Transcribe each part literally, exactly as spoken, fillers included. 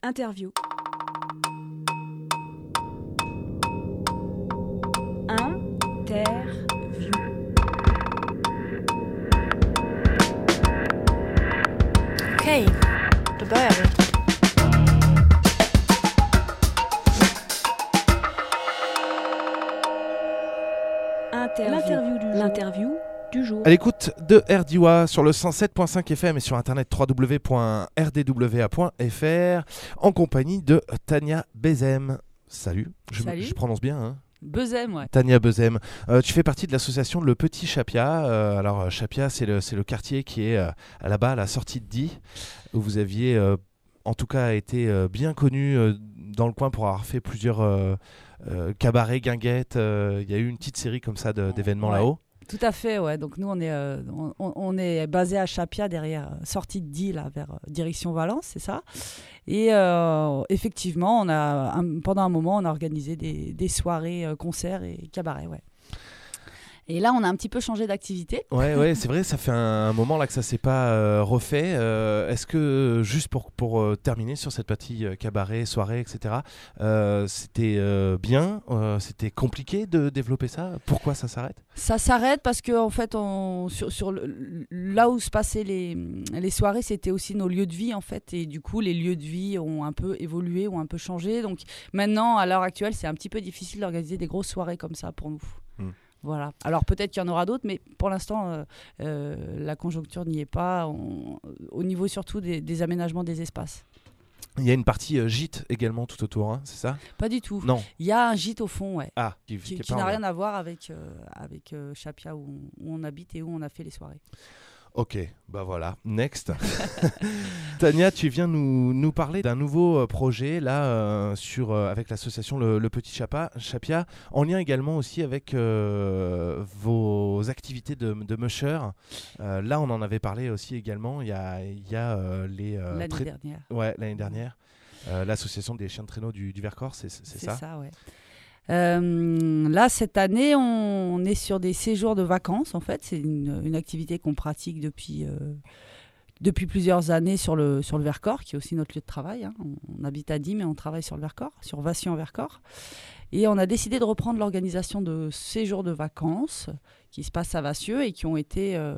Interview. Interview. Okej, då börjar vi. Interview. L'interview du jour. L'interview du jour. À l'écoute de R D W A sur le cent sept point cinq F M et sur internet w w w point r d w a point f r en compagnie de Tania Bezem. Salut, je, Salut. je prononce bien hein. Bezem, ouais. Tania Bezem, euh, tu fais partie de l'association Le Petit Chapia. Euh, alors Chapia, c'est le, c'est le quartier qui est euh, là-bas à la sortie de Die, où vous aviez euh, en tout cas été euh, bien connu euh, dans le coin pour avoir fait plusieurs euh, euh, cabarets, guinguettes. Il euh, y a eu une petite série comme ça de, d'événements Ouais. là-haut. Tout à fait, ouais. Donc nous, on est, euh, on, on est basé à Chapia, derrière, euh, sortie de Die, là, vers euh, direction Valence, c'est ça. Et euh, effectivement, on a, un, pendant un moment, on a organisé des, des soirées, euh, concerts et cabarets, ouais. Et là, on a un petit peu changé d'activité. Ouais, ouais, c'est vrai, ça fait un, un moment là que ça s'est pas euh, refait. Euh, est-ce que, juste pour, pour euh, terminer sur cette partie euh, cabaret, soirée, et cetera, euh, c'était euh, bien, euh, c'était compliqué de développer ça. Pourquoi ça s'arrête ? Ça s'arrête parce que en fait, on, sur, sur le, là où se passaient les, les soirées, c'était aussi nos lieux de vie en fait, et du coup, les lieux de vie ont un peu évolué, ont un peu changé. Donc maintenant, à l'heure actuelle, c'est un petit peu difficile d'organiser des grosses soirées comme ça pour nous. Mm. Voilà. Alors peut-être qu'il y en aura d'autres, mais pour l'instant, euh, euh, la conjoncture n'y est pas. On, au niveau surtout des, des aménagements des espaces. Il y a une partie euh, gîte également tout autour, hein, c'est ça ? Pas du tout. Non. Il y a un gîte au fond, ouais. Ah, qui, Qui, qui est qui pas n'a en- rien à voir avec, euh, avec euh, Chapia où on, où on habite et où on a fait les soirées. Ok, bah voilà, next. Tania, tu viens nous, nous parler d'un nouveau euh, projet là euh, sur, euh, avec l'association Le, Le Petit Chapa, Chapia, en lien également aussi avec euh, vos activités de, de musher. Euh, là, on en avait parlé aussi également. Il y a, il y a euh, les euh, L'année trai- dernière. ouais, l'année dernière, euh, l'association des chiens de traîneau du, du Vercors, c'est, c'est, C'est ça, ça, ouais. Euh, là, cette année, on, on est sur des séjours de vacances, en fait. C'est une, une activité qu'on pratique depuis, euh, depuis plusieurs années sur le, sur le Vercors, qui est aussi notre lieu de travail. Hein. On, on habite à Die, mais on travaille sur le Vercors, sur Vassieux-en-Vercors. Et on a décidé de reprendre l'organisation de séjours de vacances qui se passent à Vassieux et qui ont été... Euh,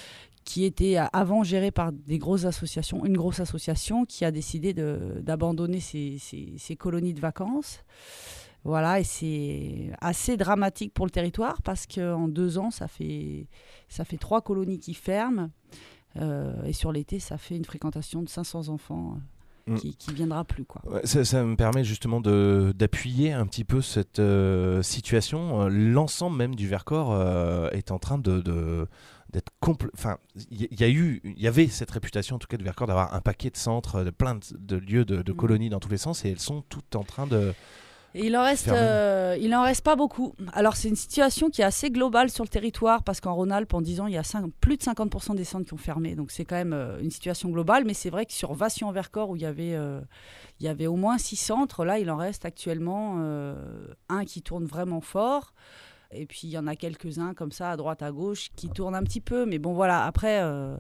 qui était avant géré par des grosses associations, une grosse association qui a décidé de, d'abandonner ces, ces, ces colonies de vacances. Voilà, et c'est assez dramatique pour le territoire parce qu'en deux ans, ça fait, ça fait trois colonies qui ferment. Euh, et sur l'été, ça fait une fréquentation de cinq cents enfants euh, Mm. qui ne viendra plus, quoi. Ouais, ça, ça me permet justement de, d'appuyer un petit peu cette euh, situation. Euh, L'ensemble même du Vercors euh, est en train de, de d'être compl- Enfin, il y, y a eu, il y avait cette réputation en tout cas du Vercors d'avoir un paquet de centres, de plein de, de lieux de, de Mm. colonies dans tous les sens, et elles sont toutes en train de. Et il en reste, Fermé. euh, il en reste pas beaucoup. Alors c'est une situation qui est assez globale sur le territoire parce qu'en Rhône-Alpes, en dix ans, il y a cinq- plus de cinquante pour cent des centres qui ont fermé. Donc c'est quand même euh, une situation globale. Mais c'est vrai que sur Vassieux-en-Vercors, où il y avait, euh, il y avait au moins six centres, là il en reste actuellement euh, un qui tourne vraiment fort. Et puis il y en a quelques-uns comme ça à droite à gauche qui tournent un petit peu. Mais bon voilà, après. Euh,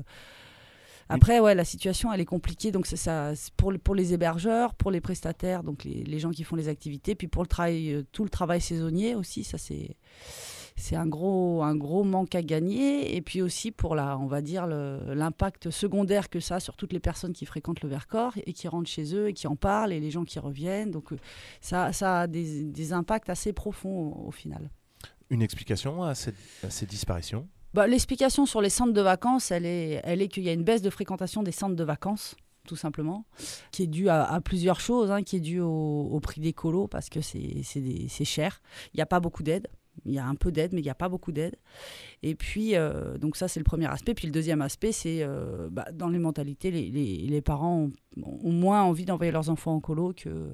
Après, ouais, la situation, elle est compliquée. Donc, c'est ça, c'est pour, pour les hébergeurs, pour les prestataires, donc les, les gens qui font les activités, puis pour le travail, euh, tout le travail saisonnier aussi, ça c'est, c'est un gros, un gros manque à gagner. Et puis aussi pour la, on va dire le, l'impact secondaire que ça a sur toutes les personnes qui fréquentent le Vercors et qui rentrent chez eux et qui en parlent et les gens qui reviennent. Donc, euh, ça, ça a des, des impacts assez profonds au, au final. Une explication à, cette, à ces disparitions ? Bah, l'explication sur les centres de vacances, elle est, elle est qu'il y a une baisse de fréquentation des centres de vacances, tout simplement, qui est due à, à plusieurs choses, hein, qui est due au, au prix des colos, parce que c'est, c'est, des, c'est cher. Il n'y a pas beaucoup d'aide. Il y a un peu d'aide, mais il n'y a pas beaucoup d'aide. Et puis, euh, donc ça, c'est le premier aspect. Puis le deuxième aspect, c'est euh, bah, dans les mentalités, les, les, les parents ont, ont moins envie d'envoyer leurs enfants en colo que,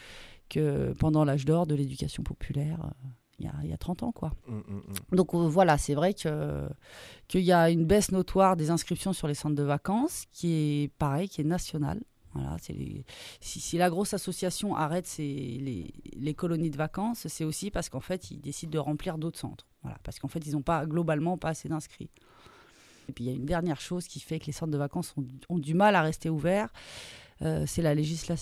que pendant l'âge d'or de l'éducation populaire. Il y, a, il y a trente ans, quoi. Mmh, mmh. Donc euh, voilà, c'est vrai que, qu'il y a une baisse notoire des inscriptions sur les centres de vacances qui est pareil, qui est nationale. Voilà, c'est les, si, si la grosse association arrête ses, les, les colonies de vacances, c'est aussi parce qu'en fait, ils décident de remplir d'autres centres. Voilà, parce qu'en fait, ils n'ont pas, globalement pas assez d'inscrits. Et puis il y a une dernière chose qui fait que les centres de vacances ont, ont du mal à rester ouverts, euh, c'est la législation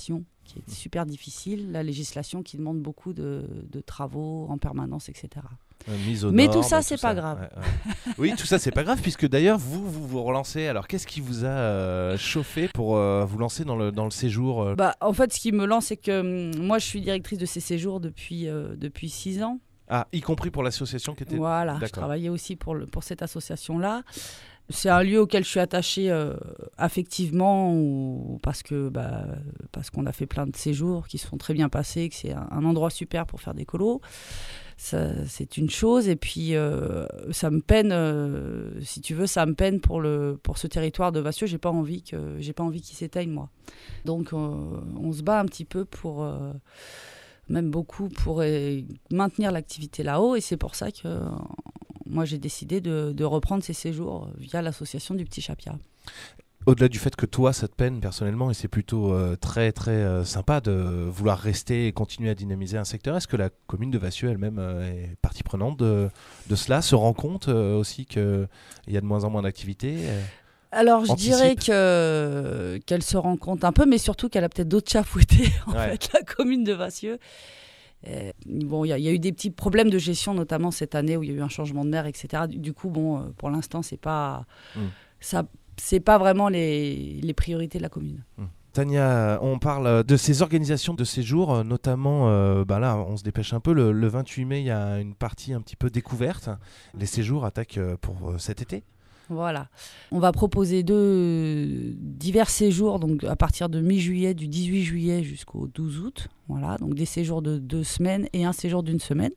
qui est super difficile, la législation qui demande beaucoup de, de travaux en permanence, et cetera. Euh, mise aux Mais normes, tout ça, tout c'est pas grave. Ouais, ouais. Oui, tout ça, c'est pas grave, puisque d'ailleurs, vous, vous vous relancez. Alors, qu'est-ce qui vous a euh, chauffé pour euh, vous lancer dans le, dans le séjour euh... bah, En fait, ce qui me lance, c'est que hum, moi, je suis directrice de ces séjours depuis, euh, depuis six ans. Ah, y compris pour l'association qui était... Voilà, D'accord. je travaillais aussi pour, le, pour cette association-là. C'est un lieu auquel je suis attachée euh, affectivement ou parce que bah, parce qu'on a fait plein de séjours qui se sont très bien passés, que c'est un, un endroit super pour faire des colos. Ça, c'est une chose. Et puis, euh, ça me peine, euh, si tu veux, ça me peine pour, le, pour ce territoire de Vassieux. J'ai pas envie que, j'ai pas envie qu'il s'éteigne, moi. Donc, euh, on se bat un petit peu pour... Euh, même beaucoup pour euh, maintenir l'activité là-haut. Et c'est pour ça que euh, moi, j'ai décidé de, de reprendre ces séjours via l'association du Petit Chapia. Au-delà du fait que toi, ça te peine personnellement, et c'est plutôt euh, très très euh, sympa de vouloir rester et continuer à dynamiser un secteur, est-ce que la commune de Vassieux elle-même euh, est partie prenante de, de cela, se rend compte euh, aussi qu'il y a de moins en moins d'activités euh Alors, je Anticipe. dirais que, qu'elle se rend compte un peu, mais surtout qu'elle a peut-être d'autres chats à fouetter, en Ouais. fait, la commune de Vassieux. Euh, bon, il y, y a eu des petits problèmes de gestion, notamment cette année où il y a eu un changement de maire, et cetera. Du, du coup, bon, euh, pour l'instant, c'est pas, Mm. ça, c'est pas vraiment les, les priorités de la commune. Mm. Tania, on parle de ces organisations de séjours, euh, notamment, euh, bah là, on se dépêche un peu, le, le vingt-huit mai, il y a une partie un petit peu découverte. Les séjours attaquent euh, pour euh, cet été. Voilà. On va proposer deux divers séjours, donc à partir de mi-juillet, du dix-huit juillet jusqu'au douze août. Voilà, donc des séjours de deux semaines et un séjour d'une semaine.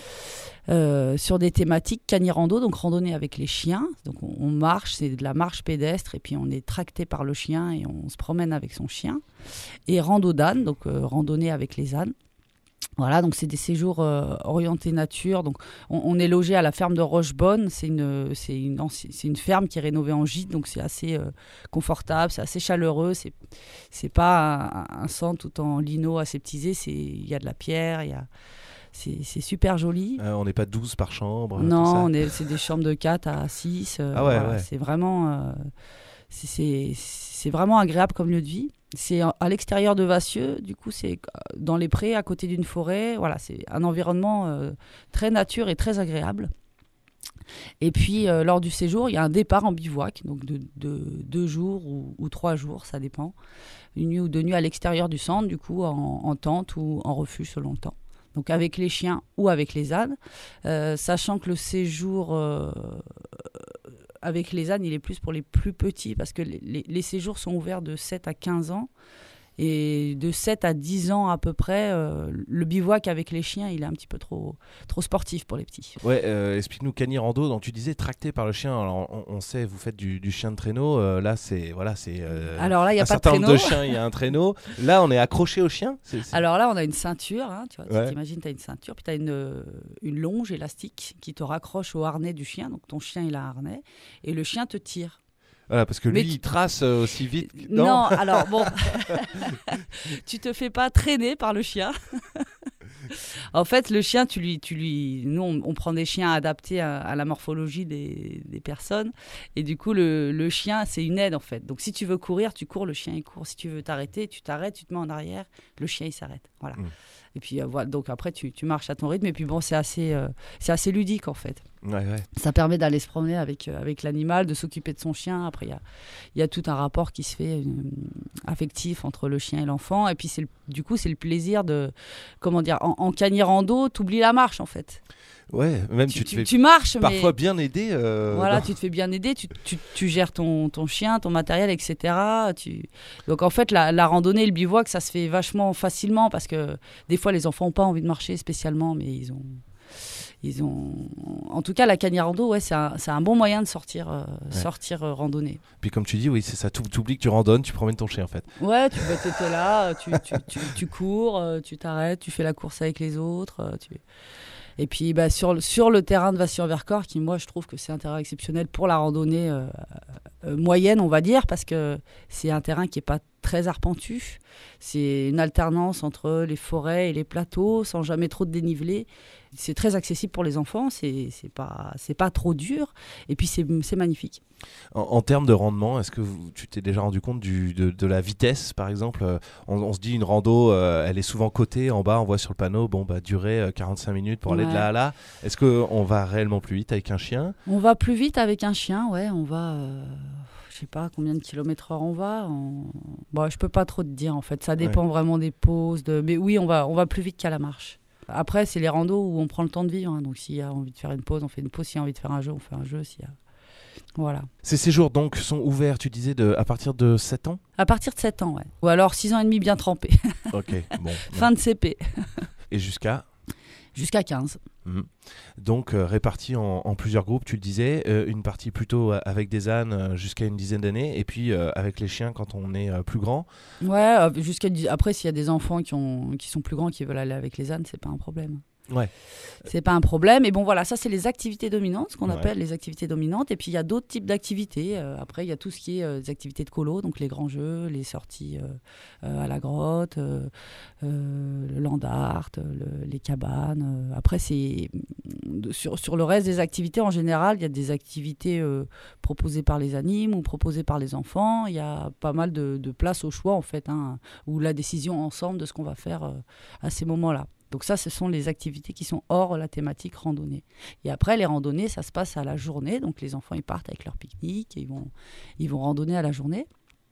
Euh, sur des thématiques cani-rando, donc randonnée avec les chiens. Donc on, on marche, c'est de la marche pédestre, et puis on est tracté par le chien et on se promène avec son chien. Et rando d'âne, donc euh, randonnée avec les ânes. Voilà, donc c'est des séjours euh, orientés nature. Donc on, on est logé à la ferme de Rochebonne. C'est une, c'est une, anci- c'est une ferme qui est rénovée en gîte, donc c'est assez euh, confortable, c'est assez chaleureux. C'est, c'est pas un, un centre tout en lino aseptisé. C'est, il y a de la pierre, il y a, c'est, c'est super joli. Euh, on n'est pas douze par chambre. tout Non, ça. on est, c'est des chambres de quatre à six. euh, Ah ouais, voilà, ouais. C'est vraiment, euh, c'est, c'est, c'est vraiment agréable comme lieu de vie. C'est à l'extérieur de Vassieux, du coup c'est dans les prés, à côté d'une forêt. Voilà, c'est un environnement euh, très nature et très agréable. Et puis euh, lors du séjour, il y a un départ en bivouac, donc de, de deux jours ou, ou trois jours, ça dépend. Une nuit ou deux nuits à l'extérieur du centre, du coup en, en tente ou en refuge selon le temps. Donc avec les chiens ou avec les ânes, euh, sachant que le séjour euh, avec les ânes, il est plus pour les plus petits, parce que les, les, les séjours sont ouverts de sept à quinze ans. Et de sept à dix ans à peu près, euh, le bivouac avec les chiens, il est un petit peu trop, trop sportif pour les petits. Ouais, euh, explique-nous cani-rando, donc tu disais tracté par le chien. Alors on, on sait, vous faites du, du chien de traîneau. Euh, là, c'est voilà, c'est. Euh, Alors là, il y a un pas de certain nombre traîneau. de chiens, il y a un traîneau. Là, on est accroché au chien. C'est, c'est... Alors là, on a une ceinture. Hein, tu vois, Ouais. tu t'imagines, tu as une ceinture, puis tu as une, une longe élastique qui te raccroche au harnais du chien. Donc ton chien, il a un harnais. Et le chien te tire. Voilà, parce que lui, Mais tu- il trace euh, aussi vite. que- Non, alors bon, tu te fais pas traîner par le chien. En fait, le chien, tu lui, tu lui, nous, on, on prend des chiens adaptés à, à la morphologie des, des personnes, et du coup, le, le chien, c'est une aide en fait. Donc, si tu veux courir, tu cours, le chien il court. Si tu veux t'arrêter, tu t'arrêtes, tu te mets en arrière, le chien il s'arrête. Voilà. Mm. Et puis euh, voilà. Donc après, tu, tu marches à ton rythme. Et puis bon, c'est assez, euh, c'est assez ludique en fait. Ouais, ouais. Ça permet d'aller se promener avec, euh, avec l'animal, de s'occuper de son chien. Après, il y a, il y a tout un rapport qui se fait euh, affectif entre le chien et l'enfant. Et puis, c'est le- du coup, c'est le plaisir de... Comment dire, en, en cani-rando, t'oublies la marche, en fait. Ouais, même Tu, tu te tu- fais tu marches, parfois mais... bien aider. euh, Voilà, dans- tu te fais bien aider, tu, tu, tu gères ton, ton chien, ton matériel, et cetera. Tu... Donc en fait, la, la randonnée, le bivouac, ça se fait vachement facilement parce que des fois, les enfants n'ont pas envie de marcher spécialement, mais ils ont... Ils ont... En tout cas, la cani-rando, ouais, c'est un, c'est un bon moyen de sortir, euh, Ouais. sortir euh, randonner. Puis comme tu dis, oui, c'est ça. Tu oublies que tu randonnes, tu promènes ton chien en fait. Ouais, tu vas t'étais là, tu, tu, tu, tu cours, euh, tu t'arrêtes, tu fais la course avec les autres. euh, tu... Et puis bah, sur, le- sur le terrain de Vassieux-en-Vercors, qui moi je trouve que c'est un terrain exceptionnel pour la randonnée euh, euh, moyenne, on va dire, parce que c'est un terrain qui n'est pas très arpentu. C'est une alternance entre les forêts et les plateaux, sans jamais trop de dénivelé. C'est très accessible pour les enfants, c'est, c'est pas, c'est pas trop dur, et puis c'est, c'est magnifique. En, en termes de rendement, est-ce que vous, tu t'es déjà rendu compte du, de, de la vitesse, par exemple? on, on se dit une rando, euh, elle est souvent cotée, en bas on voit sur le panneau, bon bah durée euh, quarante-cinq minutes pour aller Ouais. de là à là. Est-ce qu'on va réellement plus vite avec un chien? On va plus vite avec un chien, ouais, on va... Euh... Je sais pas combien de kilomètres heure on va. On... Bon, je peux pas trop te dire en fait. Ça dépend Ouais. vraiment des pauses. De... Mais oui, on va, on va plus vite qu'à la marche. Après, c'est les randos où on prend le temps de vivre. Hein. Donc, s'il y a envie de faire une pause, on fait une pause. S'il y a envie de faire un jeu, on fait un jeu. S'il y a... Voilà. Ces séjours donc sont ouverts, tu disais, de, à partir de sept ans? À partir de sept ans, ouais. Ou alors six ans et demi bien trempés. Ok, bon. Fin de C P. Et jusqu'à Jusqu'à quinze. Mmh. Donc euh, répartis en, en plusieurs groupes, tu le disais, euh, une partie plutôt euh, avec des ânes euh, jusqu'à une dizaine d'années, et puis euh, avec les chiens quand on est euh, plus grand. Ouais, euh, jusqu'à... Après, s'il y a des enfants qui, ont... qui sont plus grands qui veulent aller avec les ânes, c'est pas un problème. Ouais. C'est pas un problème. Et bon, voilà, ça, c'est les activités dominantes, ce qu'on Ouais. appelle les activités dominantes. Et puis, il y a d'autres types d'activités. Euh, après, il y a tout ce qui est euh, des activités de colo, donc les grands jeux, les sorties euh, euh, à la grotte, euh, euh, le land art, le- les cabanes. Euh, après, c'est sur, sur le reste des activités, en général, il y a des activités euh, proposées par les animes ou proposées par les enfants. Il y a pas mal de, de place au choix, en fait, hein, ou la décision ensemble de ce qu'on va faire euh, à ces moments-là. Donc ça, ce sont les activités qui sont hors la thématique randonnée. Et après, les randonnées, ça se passe à la journée. Donc les enfants, ils partent avec leur pique-nique et ils vont, ils vont randonner à la journée.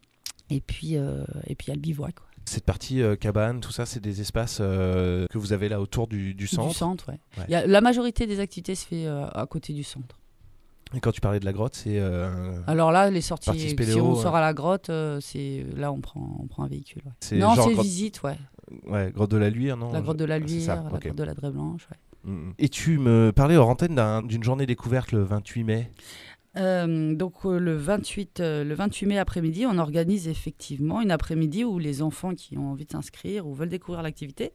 Et puis, euh, et puis il y a le bivouac, quoi. Cette partie euh, cabane, tout ça, c'est des espaces euh, que vous avez là autour du, du centre. Du centre, ouais. Ouais. Il y a, la majorité des activités se fait euh, à côté du centre. Et quand tu parlais de la grotte, c'est... euh, Alors là, les sorties, Partie si spéléo, on ouais. sort à la grotte, euh, c'est, là, on prend, on prend un véhicule. Ouais. c'est Non, genre c'est grotte... visite, ouais. Ouais, grotte de la Luire, non? La grotte de la Ah, c'est Luire, ça, la ok. grotte de la Draie Blanche, ouais. Mm, mm. Et tu me parlais hors antenne d'un- d'une journée découverte le vingt-huit mai. Euh, donc euh, le vingt-huit, euh, le vingt-huit mai après-midi, on organise effectivement une après-midi où les enfants qui ont envie de s'inscrire ou veulent découvrir l'activité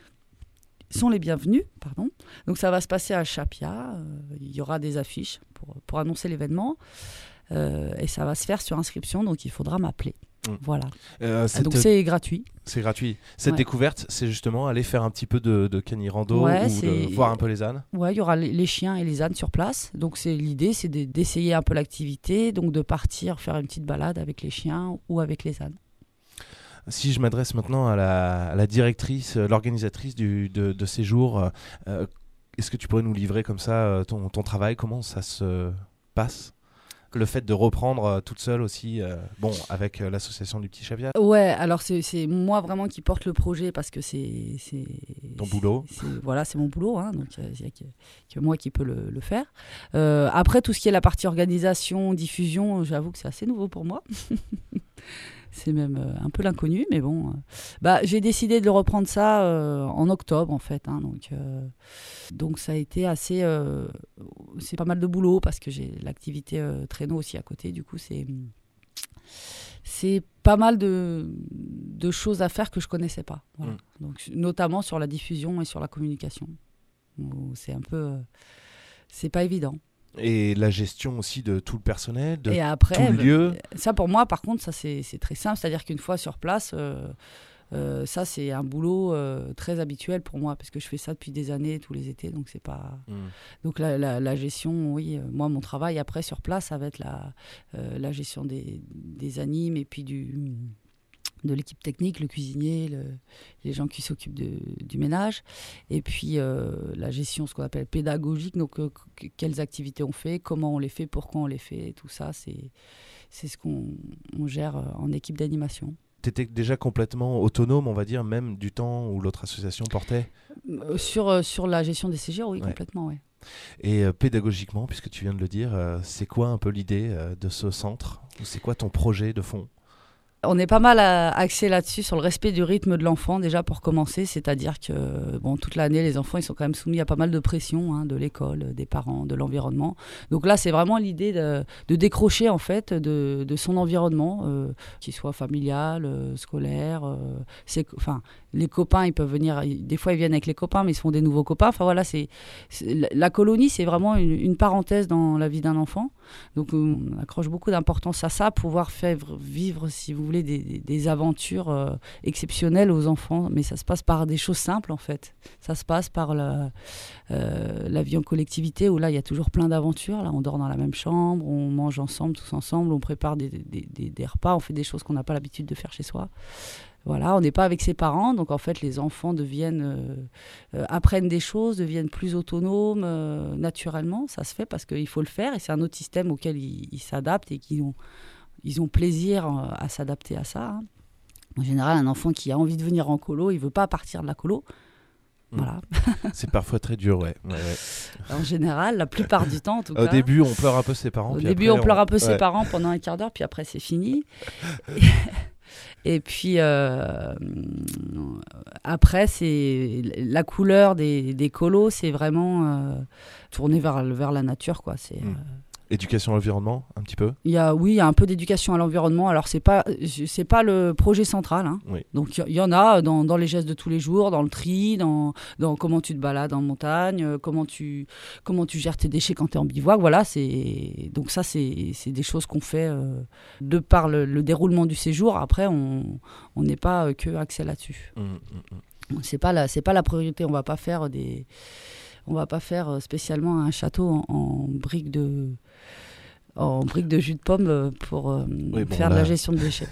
sont les bienvenus. Pardon. Donc ça va se passer à Chapia. Euh, il y aura des affiches pour, pour annoncer l'événement. Euh, et ça va se faire sur inscription, donc il faudra m'appeler. Mm. Voilà. Euh, Ah, cette- donc c'est gratuit. c'est gratuit. Cette Ouais. découverte, c'est justement aller faire un petit peu de, de cani-rando Ouais, ou c'est- de voir un peu les ânes. Ouais, il y aura les, les chiens et les ânes sur place. Donc c'est l'idée, c'est de- d'essayer un peu l'activité, donc de partir faire une petite balade avec les chiens ou avec les ânes. Si je m'adresse maintenant à la, à la directrice, euh, l'organisatrice du, de, de ces jours, euh, euh, est-ce que tu pourrais nous livrer comme ça euh, ton, ton travail? Comment ça se passe? Le fait de reprendre euh, toute seule aussi, euh, bon, avec euh, l'association du Petit Chapia, Ouais, alors c'est c'est moi vraiment qui porte le projet parce que c'est c'est Ton boulot. c'est- c'est- voilà, c'est mon boulot, hein, donc il n'y a que, que moi qui peux le, le faire. Euh, après tout ce qui est la partie organisation, diffusion, j'avoue que c'est assez nouveau pour moi. C'est même euh, un peu l'inconnu, mais bon. euh, bah, j'ai décidé de reprendre ça euh, en octobre, en fait. Hein, donc, euh, donc, ça a été assez... euh, c'est pas mal de boulot parce que j'ai l'activité euh, traîneau aussi à côté. Du coup, c'est... C'est pas mal de, de choses à faire que je connaissais pas. Voilà. Mm. Donc, notamment sur la diffusion et sur la communication. Où c'est un peu... euh, c'est pas évident. et la gestion aussi de tout le personnel, de Et après, tout le bah, lieu. ça pour moi, par contre, ça c'est c'est très simple. C'est-à-dire qu'une fois sur place, euh, euh, ça c'est un boulot euh, très habituel pour moi parce que je fais ça depuis des années, tous les étés. Donc c'est pas. Mm. Donc la, la, la gestion, oui. euh, moi, mon travail après sur place, ça va être la euh, la gestion des, des animes et puis du de l'équipe technique, le cuisinier, le, les gens qui s'occupent de, du ménage, et puis euh, la gestion, ce qu'on appelle pédagogique, donc euh, que- quelles activités on fait, comment on les fait, pourquoi on les fait, tout ça, c'est, c'est ce qu'on on gère euh, en équipe d'animation. Tu étais déjà complètement autonome, on va dire, même du temps où l'autre association portait. Euh, sur, euh, sur la gestion des C G R, oui, Ouais. complètement, oui. Et euh, pédagogiquement, puisque tu viens de le dire, euh, c'est quoi un peu l'idée euh, de ce centre? Ou c'est quoi ton projet de fond? On est pas mal à- axé là-dessus, sur le respect du rythme de l'enfant, déjà pour commencer. C'est-à-dire que bon, toute l'année, les enfants ils sont quand même soumis à pas mal de pression hein, de l'école, des parents, de l'environnement. Donc là, c'est vraiment l'idée de, de décrocher en fait de, de son environnement, euh, qu'il soit familial, euh, scolaire. Euh, c'est, enfin, les copains, ils peuvent venir. Des fois, ils viennent avec les copains, mais ils se font des nouveaux copains. Enfin voilà, c'est, c'est la, la colonie, c'est vraiment une, une parenthèse dans la vie d'un enfant. Donc on accroche beaucoup d'importance à ça, pouvoir faire vivre, si vous voulez, voulez, des, des, des aventures euh, exceptionnelles aux enfants, mais ça se passe par des choses simples en fait. Ça se passe par la, euh, la vie en collectivité où là il y a toujours plein d'aventures. Là on dort dans la même chambre, on mange ensemble, tous ensemble, on prépare des, des, des, des repas, on fait des choses qu'on n'a pas l'habitude de faire chez soi. Voilà, on n'est pas avec ses parents, donc en fait les enfants deviennent, euh, euh, apprennent des choses, deviennent plus autonomes euh, naturellement. Ça se fait parce qu'il faut le faire et c'est un autre système auquel ils, ils s'adaptent et qu'ils ont, ils ont plaisir euh, à s'adapter à ça. Hein. En général, un enfant qui a envie de venir en colo, il ne veut pas partir de la colo. Mmh. Voilà. C'est parfois très dur, ouais. ouais, ouais. En général, la plupart du temps, en tout Au cas. Au début, on pleure un peu ses parents. Au puis début, après, on pleure on... un peu ouais. ses parents pendant un quart d'heure, puis après, c'est fini. Et puis, euh, après, c'est la couleur des, des colos, c'est vraiment euh, tourné vers, vers la nature, quoi. C'est... Mmh. Euh... Éducation à l'environnement, un petit peu. Il y a, oui, il y a un peu d'éducation à l'environnement. Alors, c'est pas, c'est pas le projet central. Hein. Oui. Donc, il y, y en a dans, dans les gestes de tous les jours, dans le tri, dans, dans comment tu te balades en montagne, comment tu, comment tu gères tes déchets quand tu es en bivouac. Voilà, c'est, donc ça, c'est, c'est des choses qu'on fait euh, de par le, le déroulement du séjour. Après, on n'est pas euh, que axé là-dessus. Mmh, mmh. C'est pas la, c'est pas la priorité. On va pas faire des, on va pas faire spécialement un château en, en briques de en briques de jus de pomme pour euh, oui, bon, faire là... de la gestion de déchets.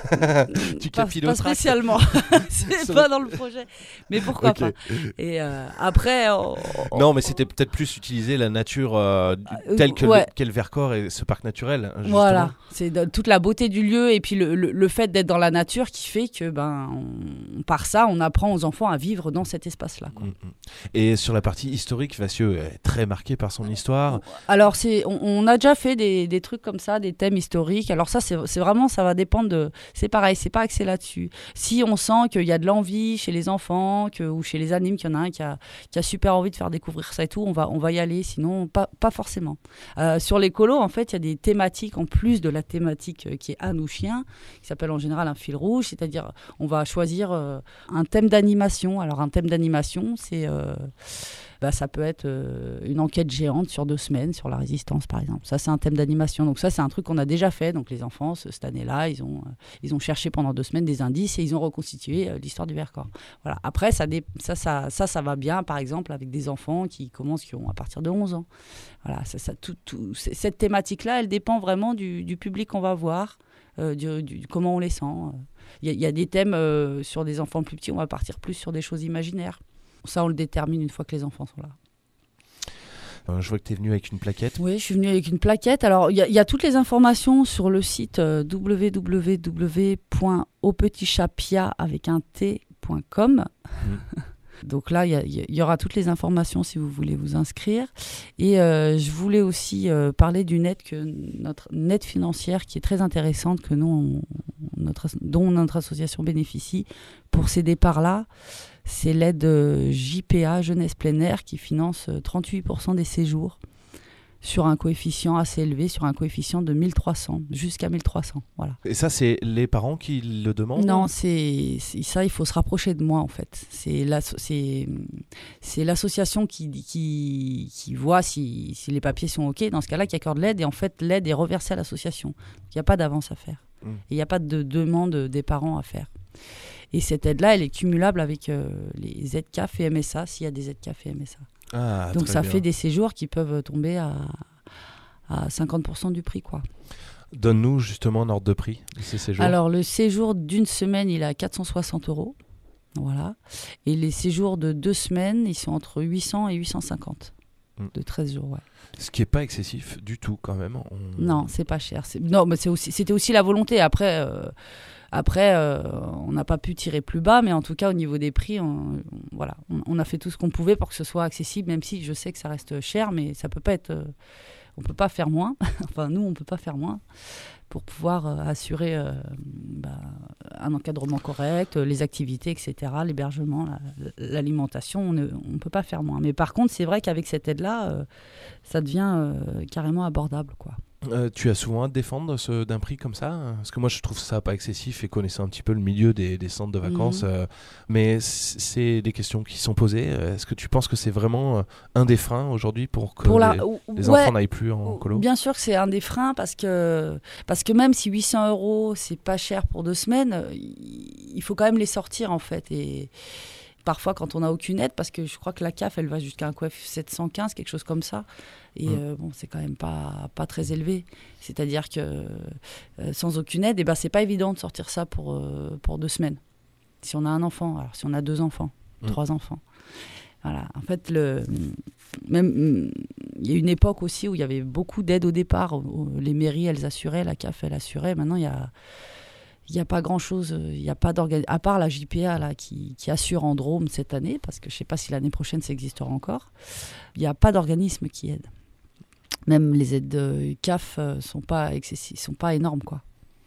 Tu pas, pas spécialement, c'est pas dans le projet, mais pourquoi okay. pas. Et euh, après, on, on, non, mais c'était peut-être plus utiliser la nature euh, euh, telle que ouais. le, qu'est le Vercors et ce parc naturel. Justement. Voilà, c'est de, toute la beauté du lieu et puis le, le, le fait d'être dans la nature qui fait que ben on, par ça, on apprend aux enfants à vivre dans cet espace-là. Quoi. Et sur la partie historique, Vassieux est très marqué par son histoire. Alors c'est, on, on a déjà fait des Des, des trucs comme ça, des thèmes historiques. Alors ça, c'est, c'est vraiment, ça va dépendre de... C'est pareil, c'est pas axé là-dessus. Si on sent qu'il y a de l'envie chez les enfants que, ou chez les animes, qu'il y en a un qui a, qui a super envie de faire découvrir ça et tout, on va, on va y aller. Sinon, pas, pas forcément. Euh, sur les colos, en fait, il y a des thématiques, en plus de la thématique euh, qui est Anne ou chien, qui s'appelle en général un fil rouge, c'est-à-dire on va choisir euh, un thème d'animation. Alors un thème d'animation, c'est... Euh, Bah, ça peut être euh, une enquête géante sur deux semaines sur la résistance, par exemple. Ça, c'est un thème d'animation. Donc ça, c'est un truc qu'on a déjà fait. Donc les enfants, ce, cette année-là, ils ont, euh, ils ont cherché pendant deux semaines des indices et ils ont reconstitué euh, l'histoire du Vercors. Voilà. Après, ça, dé- ça, ça, ça, ça va bien, par exemple, avec des enfants qui commencent, qui ont à partir de onze ans. Voilà. Ça, ça, tout, tout, cette thématique-là, elle dépend vraiment du, du public qu'on va voir, euh, du, du, comment on les sent. Il y, y a des thèmes euh, sur des enfants plus petits, on va partir plus sur des choses imaginaires. Ça, on le détermine une fois que les enfants sont là. Euh, je vois que tu es venu avec une plaquette. Oui, je suis venue avec une plaquette. Alors, il y, y a toutes les informations sur le site euh, w w w point au petit chapia avec un t point com. Mmh. Donc là, il y, y, y aura toutes les informations si vous voulez vous inscrire. Et euh, je voulais aussi euh, parler d'une aide, que notre, une aide financière qui est très intéressante, que nous, on, notre, dont notre association bénéficie pour ces départs-là. C'est l'aide J P A, Jeunesse Plein Air, qui finance trente-huit pour cent des séjours sur un coefficient assez élevé, sur un coefficient de mille trois cents, jusqu'à mille trois cents. Voilà. Et ça, c'est les parents qui le demandent ? Non, c'est, c'est ça, il faut se rapprocher de moi, en fait. C'est, l'asso- c'est, c'est l'association qui, qui, qui voit si, si les papiers sont OK, dans ce cas-là, qui accorde l'aide. Et en fait, l'aide est reversée à l'association. Il n'y a pas d'avance à faire. Mmh. Et il n'y a pas de demande des parents à faire. Et cette aide-là, elle est cumulable avec euh, les Z C A F et M S A, s'il y a des Z C A F et M S A. Ah, donc ça bien. fait des séjours qui peuvent tomber à, à cinquante pour cent du prix, quoi. Donne-nous justement un ordre de prix de ces séjours. Alors le séjour d'une semaine, il est à quatre cent soixante euros. Voilà. Et les séjours de deux semaines, ils sont entre huit cents et huit cent cinquante. Mmh. De treize jours, ouais. Ce qui n'est pas excessif du tout quand même. On... Non, c'est pas cher. C'est... Non, mais c'est aussi... c'était aussi la volonté. Après... Euh... Après, euh, on n'a pas pu tirer plus bas, mais en tout cas, au niveau des prix, on, on, voilà, on, on a fait tout ce qu'on pouvait pour que ce soit accessible, même si je sais que ça reste cher, mais ça peut pas être, euh, on peut pas faire moins. Enfin, nous, on peut pas faire moins pour pouvoir euh, assurer euh, bah, un encadrement correct, les activités, et cetera, l'hébergement, la, l'alimentation, on ne on peut pas faire moins. Mais par contre, c'est vrai qu'avec cette aide-là, euh, ça devient euh, carrément abordable, quoi. Euh, tu as souvent à te défendre ce, d'un prix comme ça? Parce que moi je trouve ça pas excessif et connaissant un petit peu le milieu des, des centres de vacances, mmh. euh, mais c'est des questions qui sont posées. Est-ce que tu penses que c'est vraiment euh, un des freins aujourd'hui pour que pour la... les, les ouais. enfants n'aillent plus en colo? Bien sûr que c'est un des freins parce que, parce que même si huit cents euros c'est pas cher pour deux semaines, il faut quand même les sortir en fait. Et parfois quand on n'a aucune aide, parce que je crois que la C A F elle va jusqu'à un coef sept cent quinze, quelque chose comme ça. Et mmh. euh, bon, c'est quand même pas, pas très élevé. C'est-à-dire que euh, sans aucune aide, eh ben, c'est pas évident de sortir ça pour, euh, pour deux semaines. Si on a un enfant, alors si on a deux enfants, mmh. trois enfants. Voilà. En fait, le, même il y a une époque aussi où il y avait beaucoup d'aides au départ. Où les mairies, elles assuraient, la C A F, elle assurait. Maintenant, il y a... Il n'y a pas grand-chose, il n'y a pas d'organisme, à part la J P A là, qui, qui assure en Drôme cette année, parce que je ne sais pas si l'année prochaine ça existera encore. Il n'y a pas d'organisme qui aide. Même les aides de C A F ne sont pas excessives, sont pas énormes, quoi.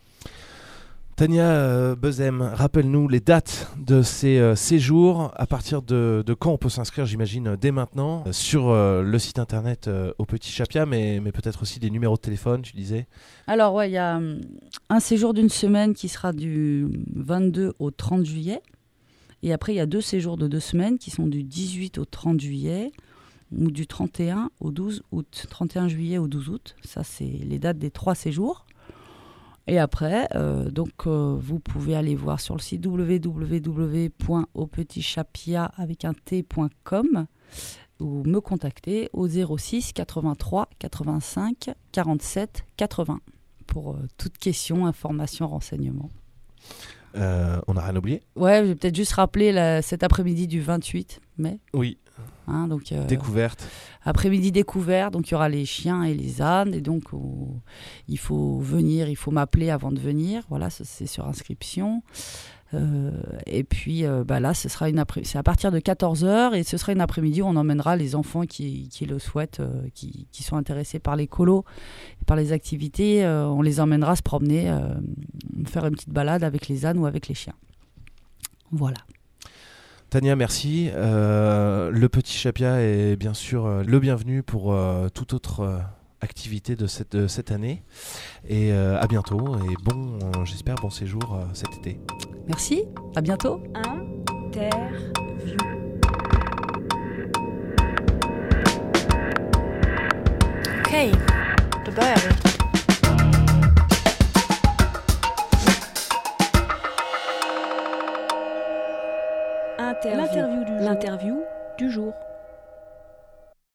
Tania euh, Bezem, rappelle-nous les dates de ces euh, séjours. À partir de, de quand on peut s'inscrire, j'imagine, dès maintenant, euh, sur euh, le site internet euh, au Petit Chapia, mais, mais peut-être aussi des numéros de téléphone, tu disais? Alors, ouais, il y a um, un séjour d'une semaine qui sera du vingt-deux au trente juillet. Et après, il y a deux séjours de deux semaines qui sont du dix-huit au trente juillet ou du trente et un au douze août. trente et un juillet au douze août. Ça, c'est les dates des trois séjours. Et après, euh, donc, euh, vous pouvez aller voir sur le site w w w point au petit chapia avec un t point com ou me contacter au zéro six quatre-vingt-trois quatre-vingt-cinq quarante-sept quatre-vingts pour euh, toute question, information, renseignement. Euh, on n'a rien oublié? Ouais, je vais peut-être juste rappeler la, cet après-midi du vingt-huit mai. Oui. Hein, donc, euh, découverte. Après-midi découverte, donc il y aura les chiens et les ânes, et donc oh, il faut venir, il faut m'appeler avant de venir. Voilà, c'est sur inscription. Euh, et puis euh, bah là, ce sera une après- c'est à partir de quatorze heures et ce sera une après-midi où on emmènera les enfants qui, qui le souhaitent, euh, qui, qui sont intéressés par les colos, par les activités. Euh, on les emmènera se promener, euh, faire une petite balade avec les ânes ou avec les chiens. Voilà. Tania, merci. Euh, le Petit Chapia est bien sûr euh, le bienvenu pour euh, toute autre euh, activité de cette, de cette année. Et euh, à bientôt. Et bon, euh, j'espère, bon séjour euh, cet été. Merci, à bientôt. Interview. Okej, då börjar vi. L'interview du, du jour.